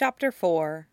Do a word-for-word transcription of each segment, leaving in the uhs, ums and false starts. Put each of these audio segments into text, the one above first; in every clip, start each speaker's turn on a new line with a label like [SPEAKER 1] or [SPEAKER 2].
[SPEAKER 1] Chapter four.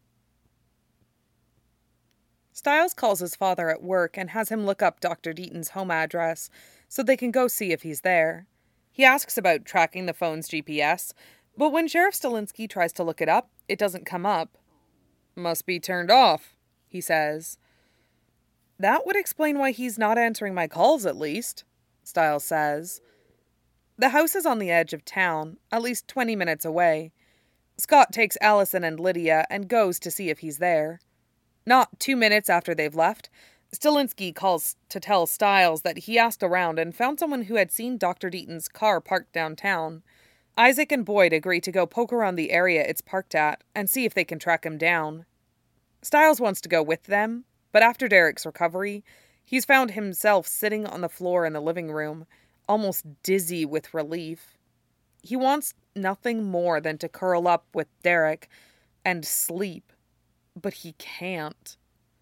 [SPEAKER 1] Styles calls his father at work and has him look up Doctor Deaton's home address so they can go see if he's there. He asks about tracking the phone's G P S, but when Sheriff Stilinski tries to look it up, it doesn't come up. "Must be turned off," he says. "That would explain why he's not answering my calls, at least," Styles says. The house is on the edge of town, at least twenty minutes away. Scott takes Allison and Lydia and goes to see if he's there. Not two minutes after they've left, Stilinski calls to tell Styles that he asked around and found someone who had seen Doctor Deaton's car parked downtown. Isaac and Boyd agree to go poke around the area it's parked at and see if they can track him down. Styles wants to go with them, but after Derek's recovery, he's found himself sitting on the floor in the living room, almost dizzy with relief. He wants nothing more than to curl up with Derek and sleep, but he can't.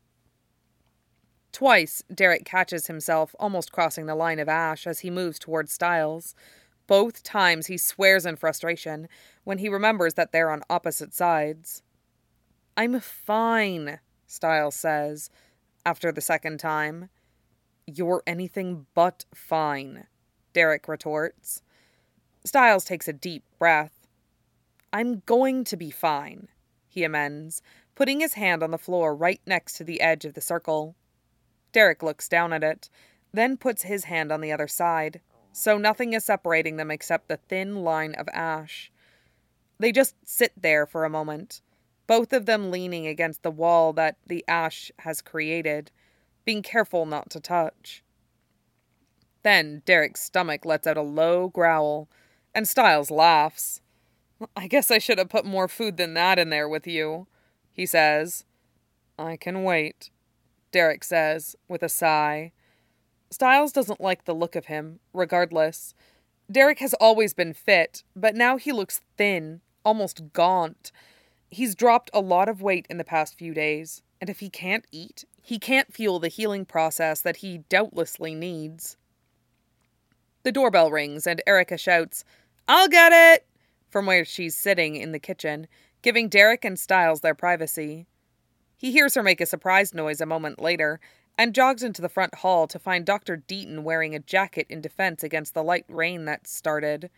[SPEAKER 1] Twice, Derek catches himself almost crossing the line of ash as he moves towards Styles. Both times he swears in frustration when he remembers that they're on opposite sides. "I'm fine," Styles says, after the second time. "You're anything but fine," Derek retorts. Styles takes a deep breath. "I'm going to be fine," he amends, putting his hand on the floor right next to the edge of the circle. Derek looks down at it, then puts his hand on the other side, so nothing is separating them except the thin line of ash. They just sit there for a moment, both of them leaning against the wall that the ash has created, being careful not to touch. Then Derek's stomach lets out a low growl, and Styles laughs. "I guess I should have put more food than that in there with you," he says. "I can wait," Derek says, with a sigh. Styles doesn't like the look of him, regardless. Derek has always been fit, but now he looks thin, almost gaunt. He's dropped a lot of weight in the past few days, and if he can't eat, he can't fuel the healing process that he doubtlessly needs. The doorbell rings, and Erica shouts, "I'll get it!" from where she's sitting in the kitchen, giving Derek and Styles their privacy. He hears her make a surprised noise a moment later, and jogs into the front hall to find Doctor Deaton wearing a jacket in defense against the light rain that started.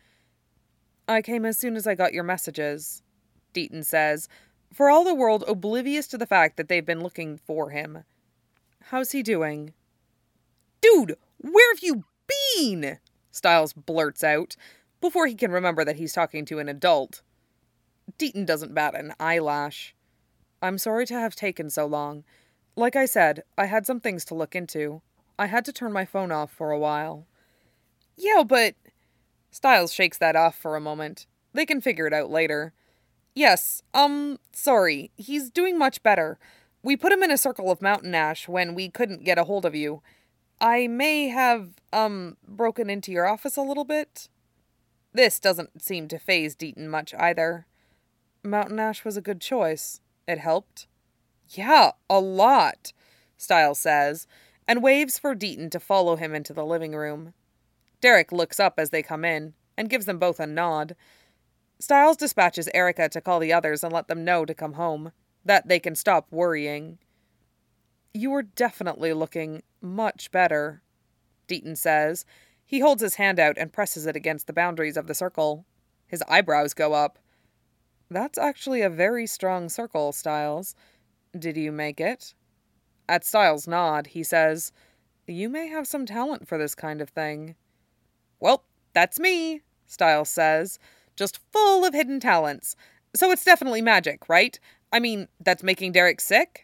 [SPEAKER 1] "I came as soon as I got your messages," Deaton says, for all the world oblivious to the fact that they've been looking for him. "How's he doing?" "Dude, where have you been?" Styles blurts out, before he can remember that he's talking to an adult. Deaton doesn't bat an eyelash. "I'm sorry to have taken so long. Like I said, I had some things to look into. I had to turn my phone off for a while." "Yeah, but..." Styles shakes that off for a moment. They can figure it out later. "Yes, um, sorry. He's doing much better. We put him in a circle of mountain ash when we couldn't get a hold of you. I may have, um, broken into your office a little bit." This doesn't seem to faze Deaton much either. "Mountain ash was a good choice. It helped." "Yeah, a lot," Styles says, and waves for Deaton to follow him into the living room. Derek looks up as they come in, and gives them both a nod. Styles dispatches Erica to call the others and let them know to come home, that they can stop worrying. "You are definitely looking much better," Deaton says. He holds his hand out and presses it against the boundaries of the circle. His eyebrows go up. "That's actually a very strong circle, Styles. Did you make it?" At Styles' nod, he says, "You may have some talent for this kind of thing." "Well, that's me," Styles says, "just full of hidden talents. So it's definitely magic, right? I mean, that's making Derek sick?"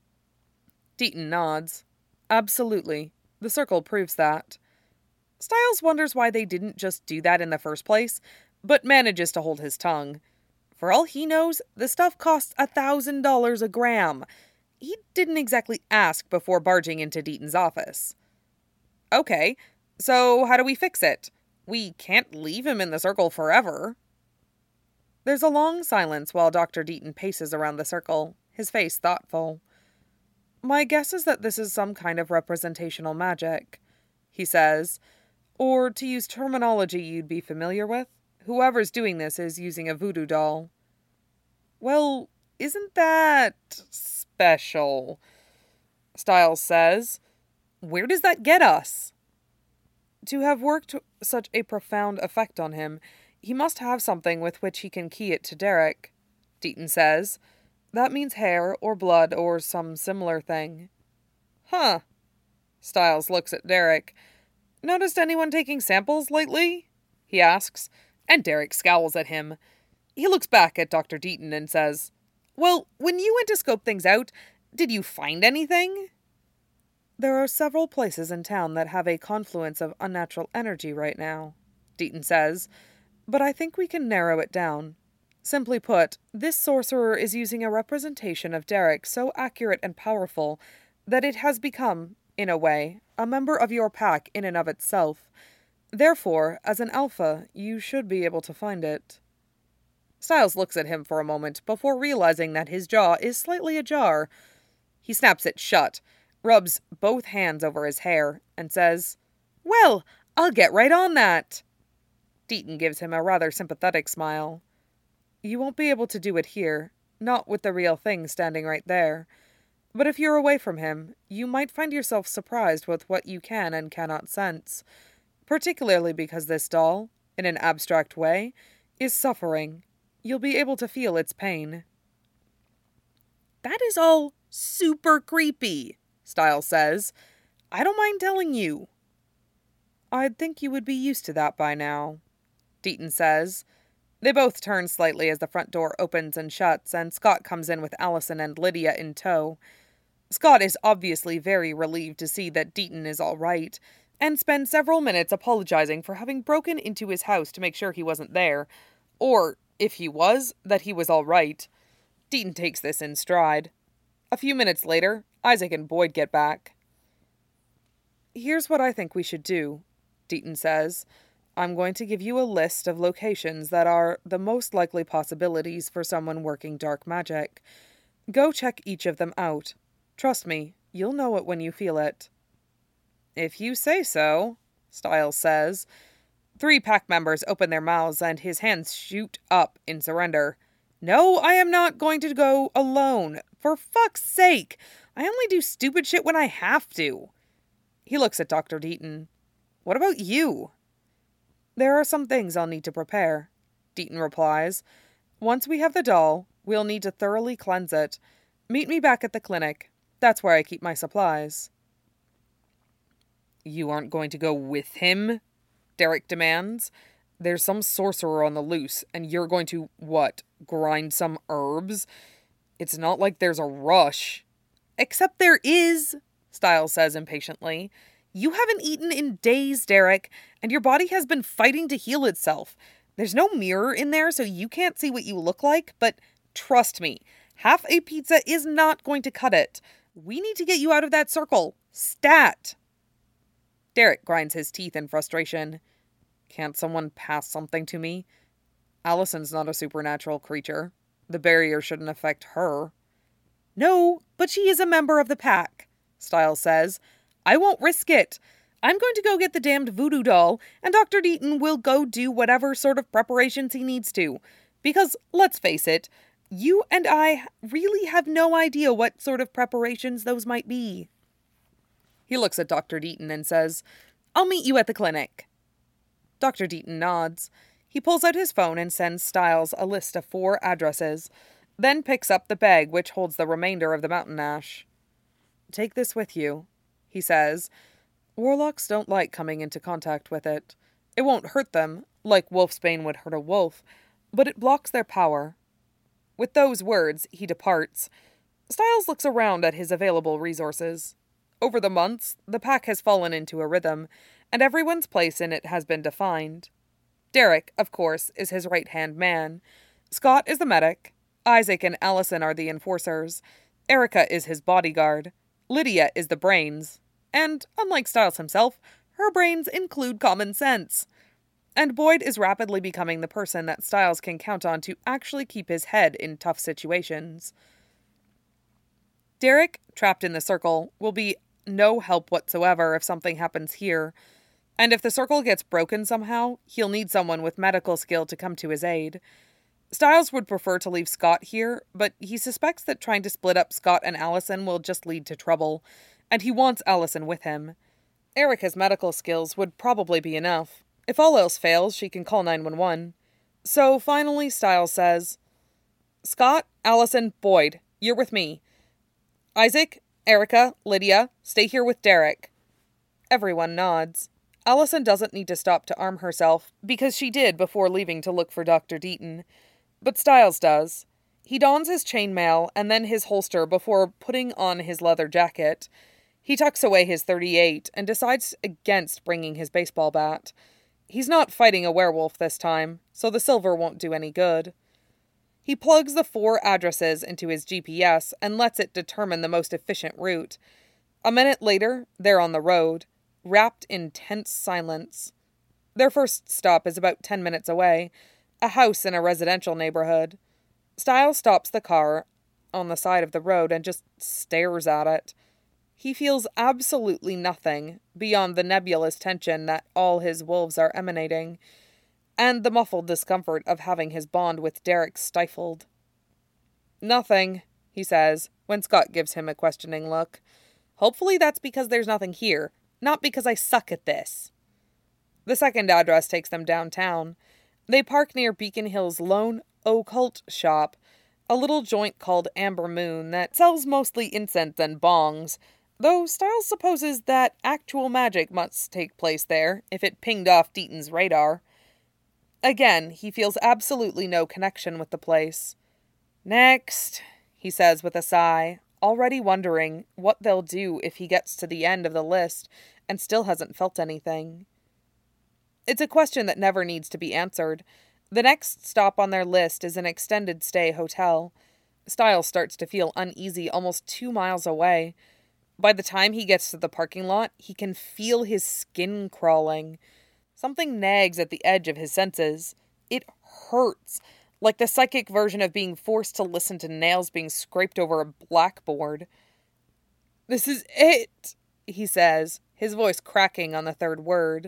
[SPEAKER 1] Deaton nods. "Absolutely. The circle proves that." Styles wonders why they didn't just do that in the first place, but manages to hold his tongue. For all he knows, the stuff costs a thousand dollars a gram. He didn't exactly ask before barging into Deaton's office. "Okay, so how do we fix it? We can't leave him in the circle forever." There's a long silence while Doctor Deaton paces around the circle, his face thoughtful. "My guess is that this is some kind of representational magic," he says. "Or, to use terminology you'd be familiar with, whoever's doing this is using a voodoo doll." "Well, Isn't that special? Styles says. Where does that get us? To have worked such a profound effect on him, he must have something with which he can key it to Derek, Deaton says. That means hair or blood or some similar thing. Huh. Styles looks at Derek. Noticed anyone taking samples lately? He asks, and Derek scowls at him. He looks back at Doctor Deaton and says, Well, when you went to scope things out, did you find anything? There are several places in town that have a confluence of unnatural energy right now, Deaton says, but I think we can narrow it down. Simply put, this sorcerer is using a representation of Derek so accurate and powerful that it has become, in a way, a member of your pack in and of itself. Therefore, as an alpha, you should be able to find it. Styles looks at him for a moment before realizing that his jaw is slightly ajar. He snaps it shut, rubs both hands over his hair, and says, Well, I'll get right on that. Deaton gives him a rather sympathetic smile. You won't be able to do it here, not with the real thing standing right there. But if you're away from him, you might find yourself surprised with what you can and cannot sense, particularly because this doll, in an abstract way, is suffering. You'll be able to feel its pain. That is all super creepy, Styles says. I don't mind telling you. I'd think you would be used to that by now, Deaton says. They both turn slightly as the front door opens and shuts, and Scott comes in with Allison and Lydia in tow. Scott is obviously very relieved to see that Deaton is all right, and spends several minutes apologizing for having broken into his house to make sure he wasn't there, or, if he was, that he was all right. Deaton takes this in stride. A few minutes later, Isaac and Boyd get back. Here's what I think we should do, Deaton says. I'm going to give you a list of locations that are the most likely possibilities for someone working dark magic. Go check each of them out. Trust me, you'll know it when you feel it. If you say so, Styles says. Three pack members open their mouths and his hands shoot up in surrender. No, I am not going to go alone. For fuck's sake! I only do stupid shit when I have to. He looks at Doctor Deaton. What about you? There are some things I'll need to prepare, Deaton replies. Once we have the doll, we'll need to thoroughly cleanse it. Meet me back at the clinic. That's where I keep my supplies. You aren't going to go with him? Derek demands. There's some sorcerer on the loose, and you're going to, what, grind some herbs? It's not like there's a rush. Except there is, Styles says impatiently. You haven't eaten in days, Derek, and your body has been fighting to heal itself. There's no mirror in there, so you can't see what you look like, but trust me, half a pizza is not going to cut it. We need to get you out of that circle. Stat! Derek grinds his teeth in frustration. Can't someone pass something to me? Allison's not a supernatural creature. The barrier shouldn't affect her. No, but she is a member of the pack, Styles says. I won't risk it. I'm going to go get the damned voodoo doll, and Doctor Deaton will go do whatever sort of preparations he needs to. Because, let's face it, you and I really have no idea what sort of preparations those might be. He looks at Doctor Deaton and says, I'll meet you at the clinic. Doctor Deaton nods. He pulls out his phone and sends Styles a list of four addresses, then picks up the bag which holds the remainder of the mountain ash. Take this with you, he says. Warlocks don't like coming into contact with it. It won't hurt them, like wolfsbane would hurt a wolf, but it blocks their power. With those words, he departs. Styles looks around at his available resources. Over the months, the pack has fallen into a rhythm, and everyone's place in it has been defined. Derek, of course, is his right-hand man. Scott is the medic. Isaac and Allison are the enforcers. Erica is his bodyguard. Lydia is the brains. And, unlike Styles himself, her brains include common sense. And Boyd is rapidly becoming the person that Styles can count on to actually keep his head in tough situations. Derek, trapped in the circle, will be no help whatsoever if something happens here. And if the circle gets broken somehow, he'll need someone with medical skill to come to his aid. Stiles would prefer to leave Scott here, but he suspects that trying to split up Scott and Allison will just lead to trouble, and he wants Allison with him. Erica's medical skills would probably be enough. If all else fails, she can call nine one one. So finally, Stiles says, "Scott, Allison, Boyd, you're with me. Isaac, Erica, Lydia, stay here with Derek." Everyone nods. Allison doesn't need to stop to arm herself, because she did before leaving to look for Doctor Deaton. But Stiles does. He dons his chainmail and then his holster before putting on his leather jacket. He tucks away his thirty-eight and decides against bringing his baseball bat. He's not fighting a werewolf this time, so the silver won't do any good. He plugs the four addresses into his G P S and lets it determine the most efficient route. A minute later, they're on the road, wrapped in tense silence. Their first stop is about ten minutes away, a house in a residential neighborhood. Stiles stops the car on the side of the road and just stares at it. He feels absolutely nothing beyond the nebulous tension that all his wolves are emanating, and the muffled discomfort of having his bond with Derek stifled. "Nothing," he says, when Scott gives him a questioning look. "Hopefully that's because there's nothing here, not because I suck at this." The second address takes them downtown. They park near Beacon Hill's Lone Occult Shop, a little joint called Amber Moon that sells mostly incense and bongs, though Stiles supposes that actual magic must take place there if it pinged off Deaton's radar. Again, he feels absolutely no connection with the place. "Next," he says with a sigh, already wondering what they'll do if he gets to the end of the list and still hasn't felt anything. It's a question that never needs to be answered. The next stop on their list is an extended stay hotel. Stiles starts to feel uneasy almost two miles away. By the time he gets to the parking lot, he can feel his skin crawling. Something nags at the edge of his senses. It hurts, like the psychic version of being forced to listen to nails being scraped over a blackboard. "This is it," he says, his voice cracking on the third word.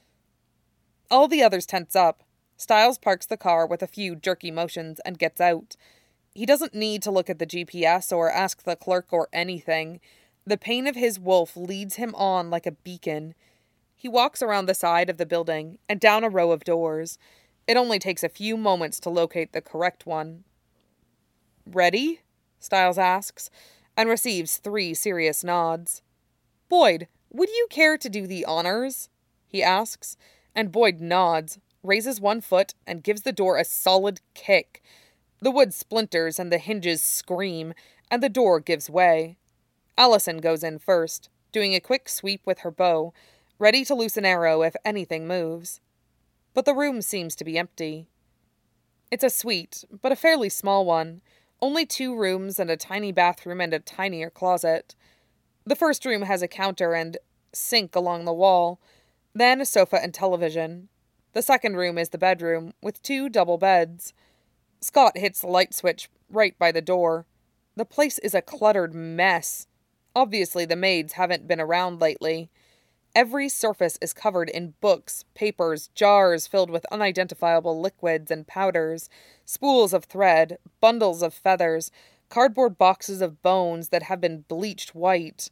[SPEAKER 1] All the others tense up. Stiles parks the car with a few jerky motions and gets out. He doesn't need to look at the G P S or ask the clerk or anything. The pain of his wolf leads him on like a beacon. He walks around the side of the building and down a row of doors. It only takes a few moments to locate the correct one. "Ready?" Stiles asks, and receives three serious nods. "Boyd, would you care to do the honors?" he asks, and Boyd nods, raises one foot, and gives the door a solid kick. The wood splinters and the hinges scream, and the door gives way. Allison goes in first, doing a quick sweep with her bow, ready to loose an arrow if anything moves. But the room seems to be empty. It's a suite, but a fairly small one. Only two rooms and a tiny bathroom and a tinier closet. The first room has a counter and sink along the wall, then a sofa and television. The second room is the bedroom, with two double beds. Scott hits the light switch right by the door. The place is a cluttered mess. Obviously, the maids haven't been around lately. Every surface is covered in books, papers, jars filled with unidentifiable liquids and powders, spools of thread, bundles of feathers, cardboard boxes of bones that have been bleached white.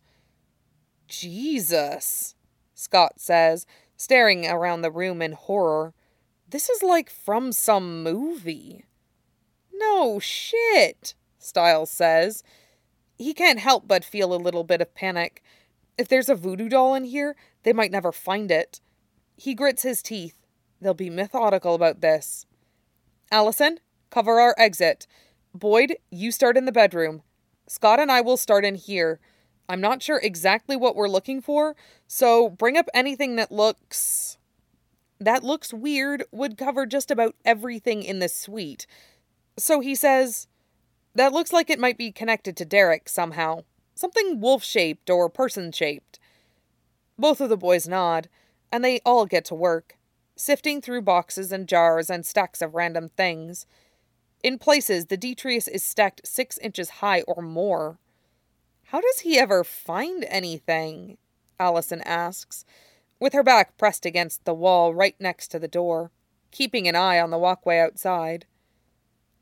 [SPEAKER 1] "Jesus," Scott says, staring around the room in horror. "This is like from some movie." "No shit," Stiles says. He can't help but feel a little bit of panic. If there's a voodoo doll in here, they might never find it. He grits his teeth. They'll be methodical about this. "Allison, cover our exit. Boyd, you start in the bedroom. Scott and I will start in here. I'm not sure exactly what we're looking for, so bring up anything that looks... that looks weird would cover just about everything in this suite. So he says, that looks like it might be connected to Derek somehow. Something wolf-shaped or person-shaped." Both of the boys nod, and they all get to work, sifting through boxes and jars and stacks of random things. In places, the Detrius is stacked six inches high or more. "How does he ever find anything?" Allison asks, with her back pressed against the wall right next to the door, keeping an eye on the walkway outside.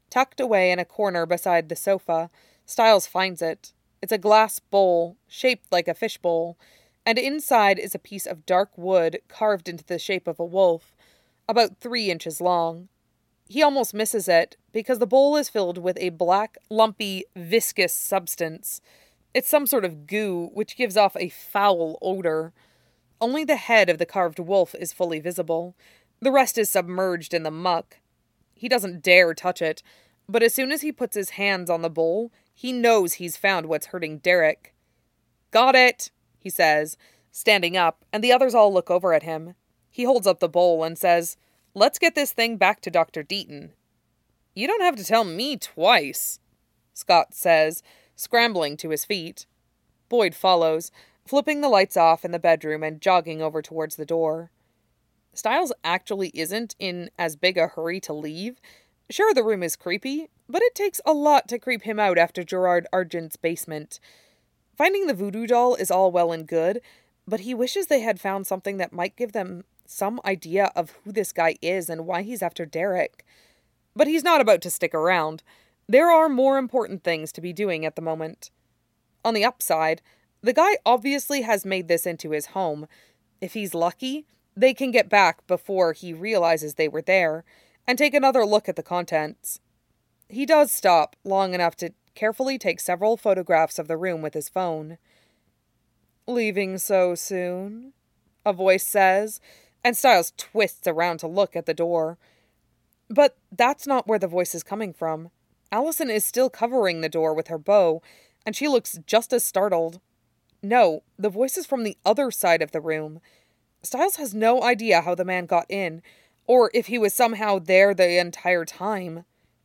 [SPEAKER 1] Tucked away in a corner beside the sofa, Styles finds it. It's a glass bowl, shaped like a fishbowl, and inside is a piece of dark wood carved into the shape of a wolf, about three inches long. He almost misses it, because the bowl is filled with a black, lumpy, viscous substance. It's some sort of goo, which gives off a foul odor. Only the head of the carved wolf is fully visible. The rest is submerged in the muck. He doesn't dare touch it, but as soon as he puts his hands on the bowl, he knows he's found what's hurting Derek. "Got it," he says, standing up, and the others all look over at him. He holds up the bowl and says, "Let's get this thing back to Doctor Deaton." "You don't have to tell me twice," Scott says, scrambling to his feet. Boyd follows, flipping the lights off in the bedroom and jogging over towards the door. Styles actually isn't in as big a hurry to leave. Sure, the room is creepy, but it takes a lot to creep him out after Gerard Argent's basement. Finding the voodoo doll is all well and good, but he wishes they had found something that might give them some idea of who this guy is and why he's after Derek. But he's not about to stick around. There are more important things to be doing at the moment. On the upside, the guy obviously has made this into his home. If he's lucky, they can get back before he realizes they were there, and take another look at the contents. He does stop long enough to carefully take several photographs of the room with his phone. "Leaving so soon?" a voice says, and Styles twists around to look at the door. But that's not where the voice is coming from. Allison is still covering the door with her bow, and she looks just as startled. No, the voice is from the other side of the room. Styles has no idea how the man got in, or if he was somehow there the entire time.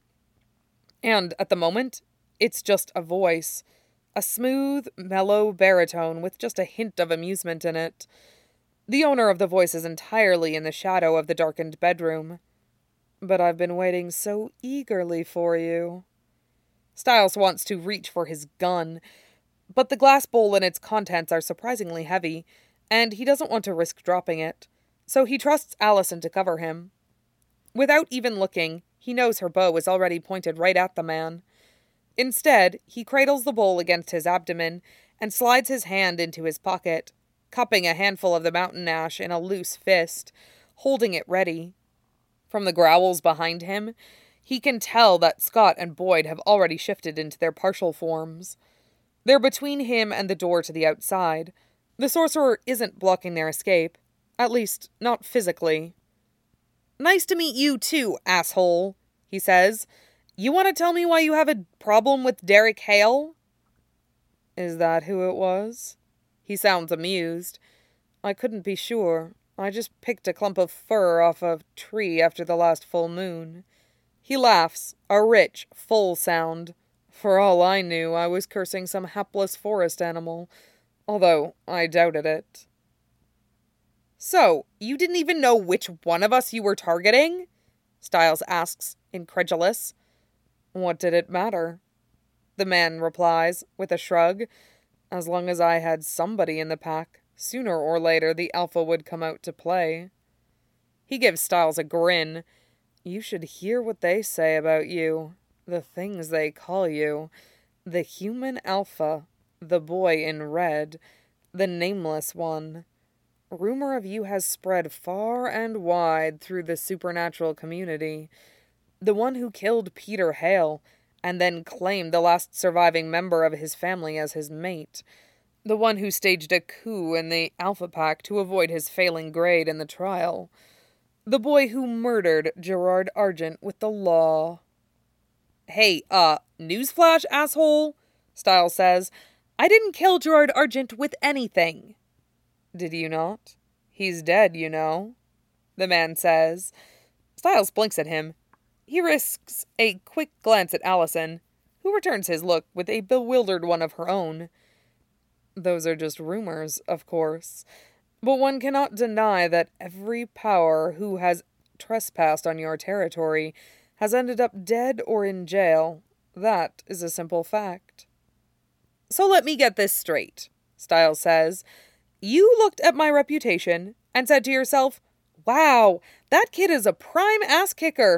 [SPEAKER 1] And at the moment, it's just a voice. A smooth, mellow baritone with just a hint of amusement in it. The owner of the voice is entirely in the shadow of the darkened bedroom. "But I've been waiting so eagerly for you." Styles wants to reach for his gun, but the glass bowl and its contents are surprisingly heavy, and he doesn't want to risk dropping it, so he trusts Allison to cover him. Without even looking, he knows her bow is already pointed right at the man. Instead, he cradles the bowl against his abdomen and slides his hand into his pocket, cupping a handful of the mountain ash in a loose fist, holding it ready. From the growls behind him, he can tell that Scott and Boyd have already shifted into their partial forms. They're between him and the door to the outside. The sorcerer isn't blocking their escape, at least not physically. "Nice to meet you too, asshole," he says. "You want to tell me why you have a problem with Derek Hale?" "Is that who it was?" He sounds amused. "I couldn't be sure. I just picked a clump of fur off a tree after the last full moon." He laughs, a rich, full sound. For all I knew, I was cursing some hapless forest animal, although I doubted it. "So, you didn't even know which one of us you were targeting?" Styles asks, incredulous. "What did it matter?" The man replies, with a shrug. "As long as I had somebody in the pack, sooner or later the alpha would come out to play." He gives Styles a grin. "You should hear what they say about you. The things they call you. The human alpha. The boy in red. The nameless one. Rumor of you has spread far and wide through the supernatural community. The one who killed Peter Hale, and then claimed the last surviving member of his family as his mate. The one who staged a coup in the Alpha Pack to avoid his failing grade in the trial. The boy who murdered Gerard Argent with the law." "Hey, uh, newsflash, asshole," Styles says. "I didn't kill Gerard Argent with anything." "Did you not? He's dead, you know," the man says. Styles blinks at him. He risks a quick glance at Allison, who returns his look with a bewildered one of her own. "Those are just rumors, of course, but one cannot deny that every power who has trespassed on your territory has ended up dead or in jail. That is a simple fact." "So let me get this straight," Styles says. "You looked at my reputation and said to yourself, 'Wow, that kid is a prime ass kicker.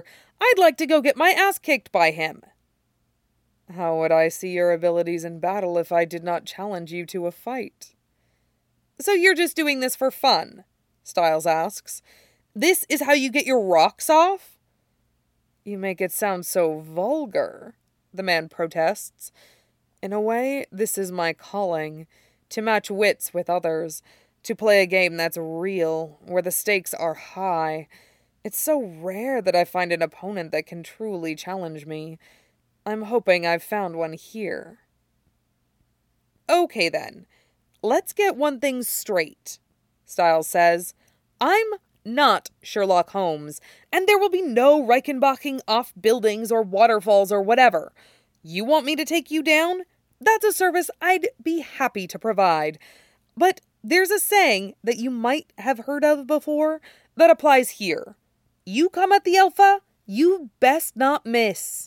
[SPEAKER 1] I'd like to go get my ass kicked by him. How would I see your abilities in battle if I did not challenge you to a fight? So you're just doing this for fun? Styles asks. This is how you get your rocks off? You make it sound so vulgar, the man protests. In a way, this is my calling, to match wits with others, to play a game that's real, where the stakes are high. It's so rare that I find an opponent that can truly challenge me. I'm hoping I've found one here. Okay then, let's get one thing straight, Styles says. I'm not Sherlock Holmes, and there will be no Reichenbaching off buildings or waterfalls or whatever. You want me to take you down? That's a service I'd be happy to provide. But there's a saying that you might have heard of before that applies here. You come at the Alpha, you best not miss.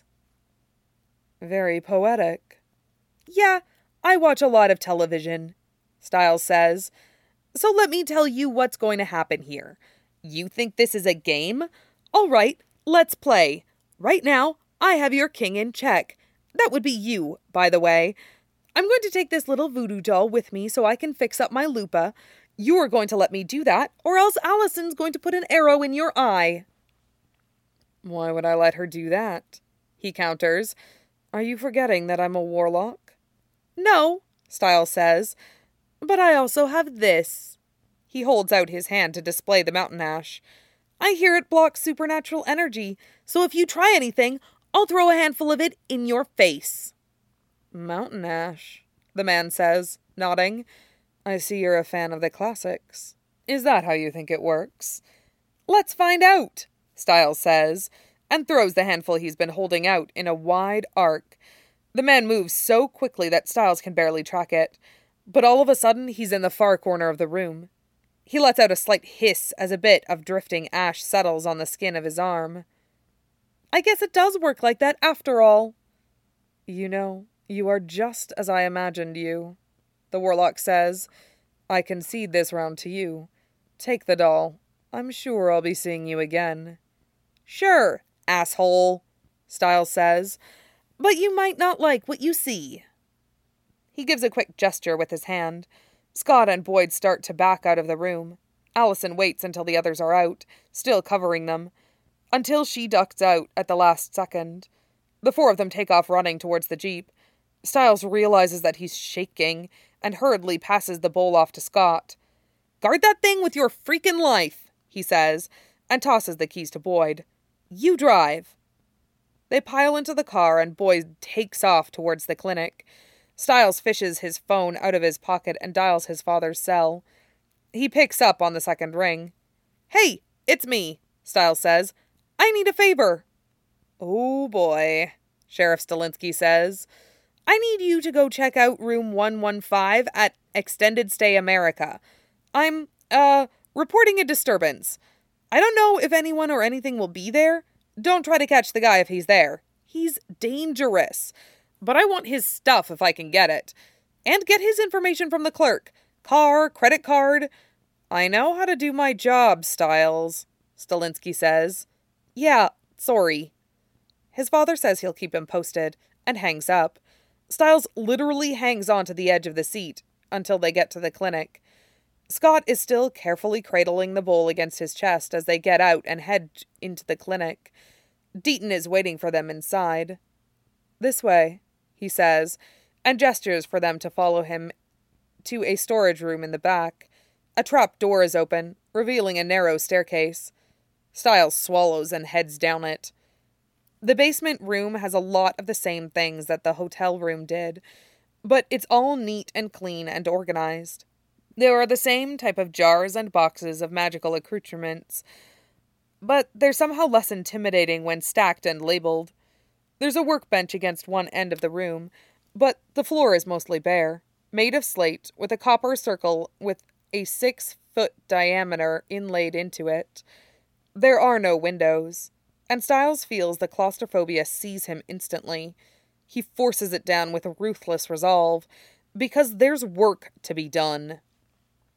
[SPEAKER 1] Very poetic. Yeah, I watch a lot of television, Styles says. So let me tell you what's going to happen here. You think this is a game? All right, let's play. Right now, I have your king in check. That would be you, by the way. I'm going to take this little voodoo doll with me so I can fix up my lupa. You're going to let me do that, or else Allison's going to put an arrow in your eye. Why would I let her do that? He counters. Are you forgetting that I'm a warlock? No, Styles says, but I also have this. He holds out his hand to display the mountain ash. I hear it blocks supernatural energy, so if you try anything, I'll throw a handful of it in your face. Mountain ash, the man says, nodding. I see you're a fan of the classics. Is that how you think it works? Let's find out, Styles says, and throws the handful he's been holding out in a wide arc. The man moves so quickly that Styles can barely track it, but all of a sudden he's in the far corner of the room. He lets out a slight hiss as a bit of drifting ash settles on the skin of his arm. I guess it does work like that after all. You know, you are just as I imagined you, the warlock says. I concede this round to you. Take the doll. I'm sure I'll be seeing you again. Sure, asshole, Styles says, but you might not like what you see. He gives a quick gesture with his hand. Scott and Boyd start to back out of the room. Allison waits until the others are out, still covering them, until she ducks out at the last second. The four of them take off running towards the jeep. Styles realizes that he's shaking and hurriedly passes the bowl off to Scott. Guard that thing with your freaking life, he says, and tosses the keys to Boyd. You drive. They pile into the car and Boyd takes off towards the clinic. Styles fishes his phone out of his pocket and dials his father's cell. He picks up on the second ring. Hey, it's me, Styles says. I need a favor. Oh boy, Sheriff Stilinski says. I need you to go check out room one one five at Extended Stay America. I'm, uh, reporting a disturbance. I don't know if anyone or anything will be there. Don't try to catch the guy if he's there. He's dangerous. But I want his stuff if I can get it. And get his information from the clerk. Car, credit card. I know how to do my job, Styles, Stilinski says. Yeah, sorry. His father says he'll keep him posted, and hangs up. Styles literally hangs onto the edge of the seat until they get to the clinic. Scott is still carefully cradling the bowl against his chest as they get out and head into the clinic. Deaton is waiting for them inside. This way, he says, and gestures for them to follow him to a storage room in the back. A trap door is open, revealing a narrow staircase. Styles swallows and heads down it. The basement room has a lot of the same things that the hotel room did, but it's all neat and clean and organized. There are the same type of jars and boxes of magical accoutrements, but they're somehow less intimidating when stacked and labeled. There's a workbench against one end of the room, but the floor is mostly bare, made of slate with a copper circle with a six-foot diameter inlaid into it. There are no windows, and Styles feels the claustrophobia seize him instantly. He forces it down with a ruthless resolve, because there's work to be done.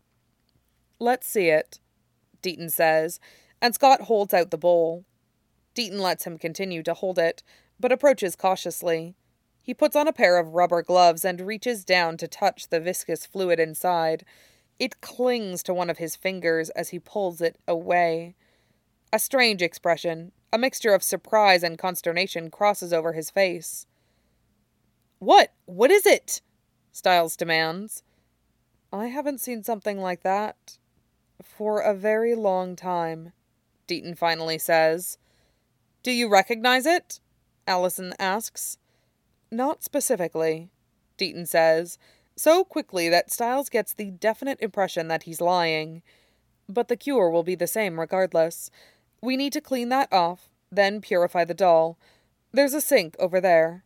[SPEAKER 1] Let's see it, Deaton says, and Scott holds out the bowl. Deaton lets him continue to hold it, but approaches cautiously. He puts on a pair of rubber gloves and reaches down to touch the viscous fluid inside. It clings to one of his fingers as he pulls it away. A strange expression, a mixture of surprise and consternation, crosses over his face. "What? What is it?" Stiles demands. "I haven't seen something like that for a very long time," Deaton finally says. "Do you recognize it?" Allison asks. "Not specifically," Deaton says, so quickly that Stiles gets the definite impression that he's lying. "But the cure will be the same regardless. We need to clean that off, then purify the doll. There's a sink over there."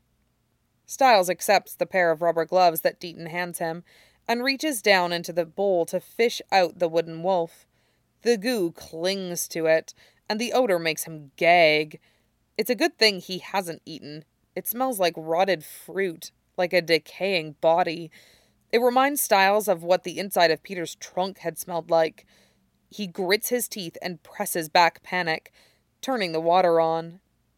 [SPEAKER 1] Stiles accepts the pair of rubber gloves that Deaton hands him and reaches down into the bowl to fish out the wooden wolf. The goo clings to it, and the odor makes him gag. It's a good thing he hasn't eaten. It smells like rotted fruit, like a decaying body. It reminds Stiles of what the inside of Peter's trunk had smelled like. He grits his teeth and presses back panic, turning the water on.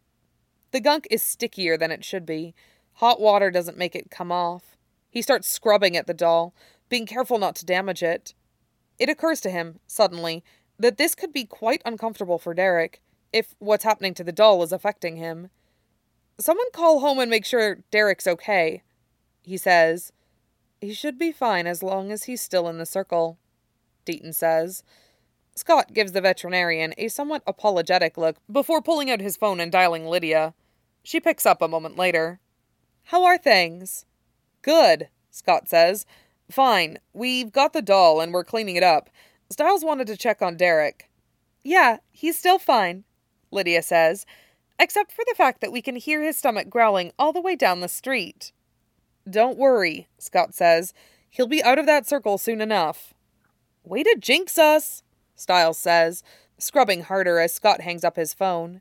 [SPEAKER 1] The gunk is stickier than it should be. Hot water doesn't make it come off. He starts scrubbing at the doll, being careful not to damage it. It occurs to him, suddenly, that this could be quite uncomfortable for Derek, if what's happening to the doll is affecting him. "Someone call home and make sure Derek's okay," he says. "He should be fine as long as he's still in the circle," Deaton says. Scott gives the veterinarian a somewhat apologetic look before pulling out his phone and dialing Lydia. She picks up a moment later. "How are things?" "Good," Scott says. "Fine. We've got the doll and we're cleaning it up. Stiles wanted to check on Derek." "Yeah, he's still fine," Lydia says, "except for the fact that we can hear his stomach growling all the way down the street." "Don't worry," Scott says. "He'll be out of that circle soon enough." "Way to jinx us," Stiles says, scrubbing harder as Scott hangs up his phone.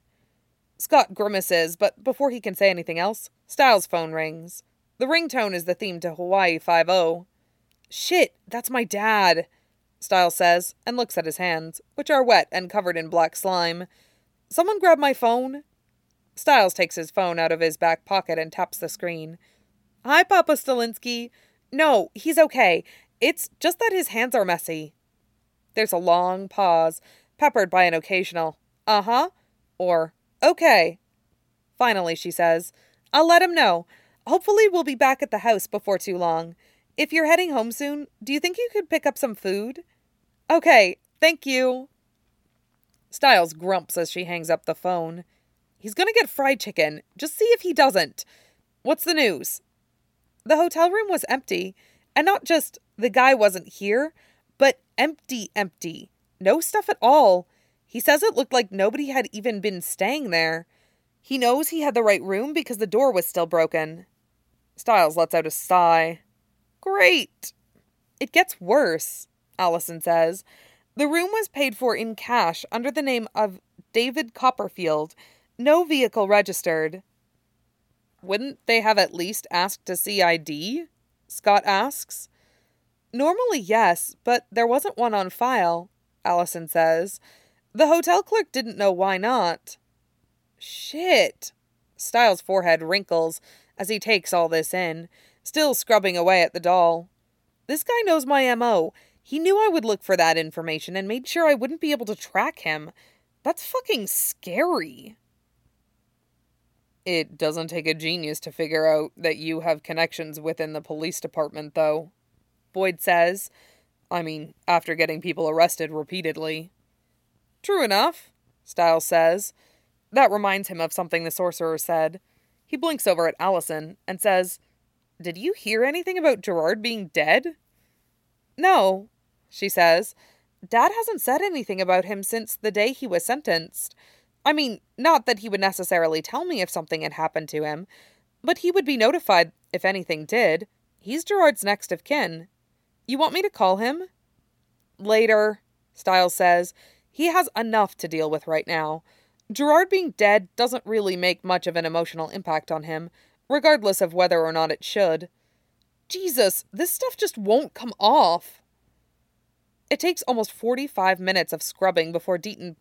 [SPEAKER 1] Scott grimaces, but before he can say anything else, Stiles' phone rings. The ringtone is the theme to Hawaii Five-O. "Shit, that's my dad," Stiles says, and looks at his hands, which are wet and covered in black slime. "Someone grab my phone?" Stiles takes his phone out of his back pocket and taps the screen. "Hi, Papa Stilinski. No, he's okay. It's just that his hands are messy." There's a long pause, peppered by an occasional, "Uh-huh," or, "Okay." Finally, she says, "I'll let him know. Hopefully we'll be back at the house before too long. If you're heading home soon, do you think you could pick up some food?" "Okay, thank you." Stiles grumps as she hangs up the phone. He's gonna get fried chicken. Just see if he doesn't. "What's the news?" The hotel room was empty, and not just the guy wasn't here, but empty, empty. No stuff at all. He says it looked like nobody had even been staying there. He knows he had the right room because the door was still broken. Stiles lets out a sigh. "Great." "It gets worse," Allison says. "The room was paid for in cash under the name of David Copperfield. No vehicle registered." "Wouldn't they have at least asked to see I D?" Scott asks. "Normally, yes, but there wasn't one on file," Allison says. "The hotel clerk didn't know why not." "Shit." Stiles' forehead wrinkles as he takes all this in, still scrubbing away at the doll. "This guy knows my M O. He knew I would look for that information and made sure I wouldn't be able to track him. That's fucking scary." "It doesn't take a genius to figure out that you have connections within the police department, though," Boyd says. "I mean, after getting people arrested repeatedly." "True enough," Stiles says. That reminds him of something the sorcerer said. He blinks over at Allison and says, "Did you hear anything about Gerard being dead?" "No," she says. "Dad hasn't said anything about him since the day he was sentenced. I mean, not that he would necessarily tell me if something had happened to him, but he would be notified if anything did. He's Gerard's next of kin. You want me to call him?" "Later," Stiles says. He has enough to deal with right now. Gerard being dead doesn't really make much of an emotional impact on him, regardless of whether or not it should. Jesus, this stuff just won't come off. It takes almost forty-five minutes of scrubbing before Deaton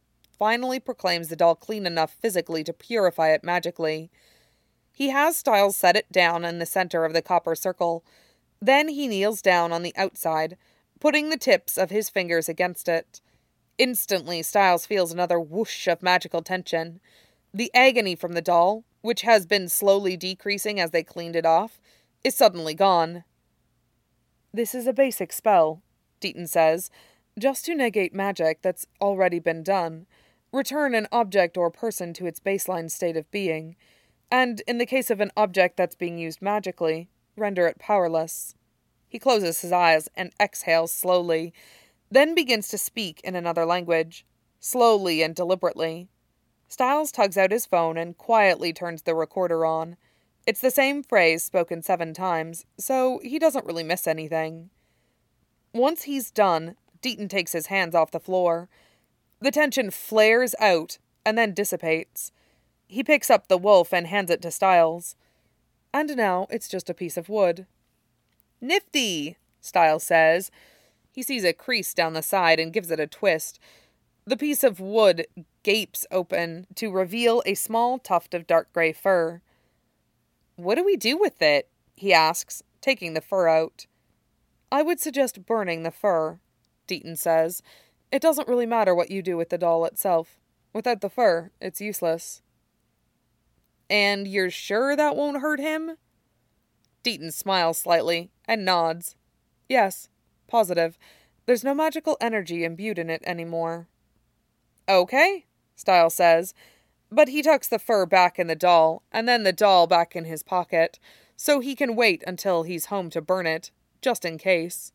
[SPEAKER 1] finally proclaims the doll clean enough physically to purify it magically. He has Styles set it down in the center of the copper circle. Then he kneels down on the outside, putting the tips of his fingers against it. Instantly, Styles feels another whoosh of magical tension. The agony from the doll, which has been slowly decreasing as they cleaned it off, is suddenly gone. "This is a basic spell," Deaton says, "just to negate magic that's already been done, return an object or person to its baseline state of being, and in the case of an object that's being used magically, render it powerless." He closes his eyes and exhales slowly, then begins to speak in another language, slowly and deliberately. Styles tugs out his phone and quietly turns the recorder on. It's the same phrase spoken seven times, so he doesn't really miss anything. Once he's done, Deaton takes his hands off the floor. The tension flares out and then dissipates. He picks up the wolf and hands it to Styles. And now it's just a piece of wood. "Nifty," Styles says. He sees a crease down the side and gives it a twist. The piece of wood gapes open to reveal a small tuft of dark gray fur. "What do we do with it?" he asks, taking the fur out. "I would suggest burning the fur," Deaton says. "It doesn't really matter what you do with the doll itself. Without the fur, it's useless." "And you're sure that won't hurt him?" Deaton smiles slightly and nods. "Yes, positive. There's no magical energy imbued in it anymore." "Okay," Styles says, but he tucks the fur back in the doll, and then the doll back in his pocket, so he can wait until he's home to burn it, just in case.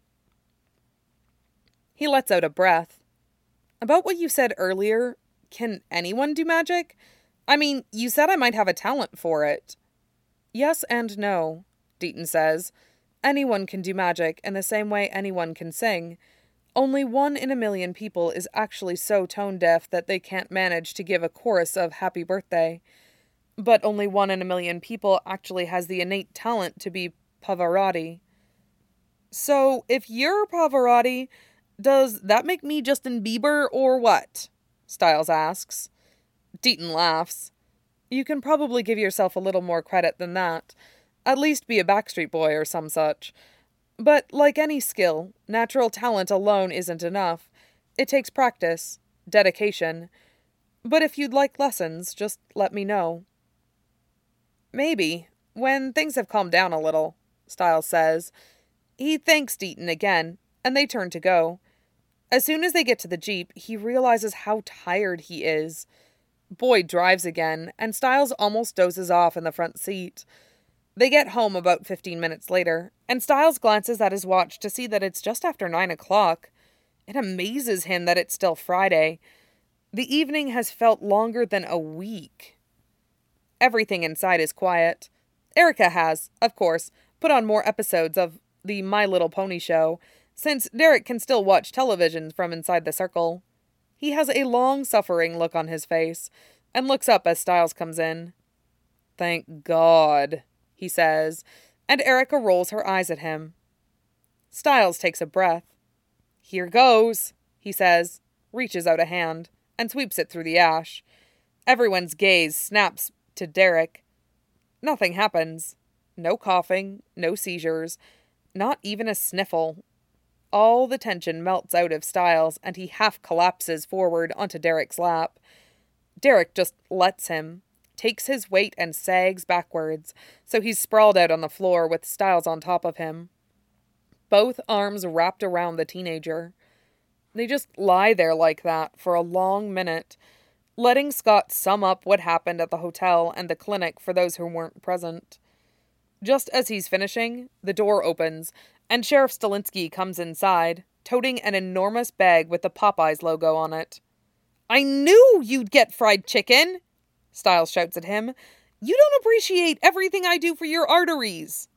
[SPEAKER 1] He lets out a breath. "About what you said earlier, can anyone do magic? I mean, you said I might have a talent for it." "Yes and no," Deaton says. "Anyone can do magic in the same way anyone can sing. Only one in a million people is actually so tone-deaf that they can't manage to give a chorus of happy birthday. But only one in a million people actually has the innate talent to be Pavarotti." "So, if you're Pavarotti, does that make me Justin Bieber or what?" Styles asks. Deaton laughs. "You can probably give yourself a little more credit than that. At least be a Backstreet Boy or some such. But like any skill, natural talent alone isn't enough. It takes practice, dedication. But if you'd like lessons, just let me know." "Maybe, when things have calmed down a little," Styles says. He thanks Deaton again, and they turn to go. As soon as they get to the Jeep, he realizes how tired he is. Boyd drives again, and Styles almost dozes off in the front seat. They get home about fifteen minutes later, and Styles glances at his watch to see that it's just after nine o'clock. It amazes him that it's still Friday. The evening has felt longer than a week. Everything inside is quiet. Erica has, of course, put on more episodes of the My Little Pony show, since Derek can still watch television from inside the circle. He has a long-suffering look on his face, and looks up as Styles comes in. "Thank God," he says, and Erica rolls her eyes at him. Styles takes a breath. "Here goes," he says, reaches out a hand, and sweeps it through the ash. Everyone's gaze snaps to Derek. Nothing happens. No coughing, no seizures, not even a sniffle. All the tension melts out of Styles, and he half collapses forward onto Derek's lap. Derek just lets him, takes his weight and sags backwards, so he's sprawled out on the floor with Styles on top of him. Both arms wrapped around the teenager. They just lie there like that for a long minute, letting Scott sum up what happened at the hotel and the clinic for those who weren't present. Just as he's finishing, the door opens, and Sheriff Stilinski comes inside, toting an enormous bag with the Popeyes logo on it. "I knew you'd get fried chicken!" Styles shouts at him. "You don't appreciate everything I do for your arteries!"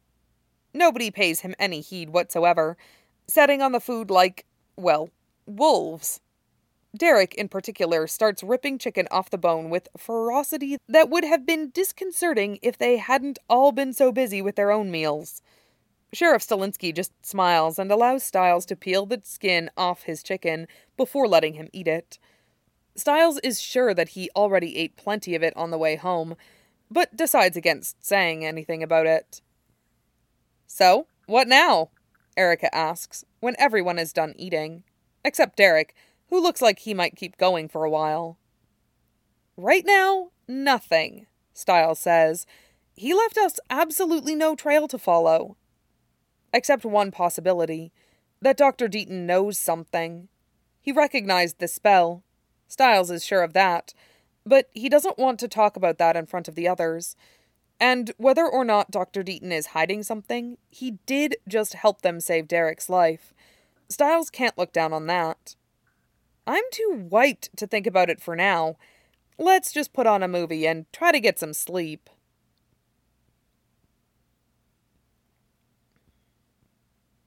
[SPEAKER 1] Nobody pays him any heed whatsoever, setting on the food like, well, wolves. Derek, in particular, starts ripping chicken off the bone with ferocity that would have been disconcerting if they hadn't all been so busy with their own meals. Sheriff Stilinski just smiles and allows Styles to peel the skin off his chicken before letting him eat it. Styles is sure that he already ate plenty of it on the way home, but decides against saying anything about it. "So, what now?" Erica asks, when everyone is done eating, except Derek, who looks like he might keep going for a while. "Right now, nothing," Styles says. "He left us absolutely no trail to follow. Except one possibility, that Doctor Deaton knows something. He recognized the spell. Styles is sure of that, but he doesn't want to talk about that in front of the others. And whether or not Doctor Deaton is hiding something, he did just help them save Derek's life. Styles can't look down on that. I'm too wiped to think about it for now. Let's just put on a movie and try to get some sleep."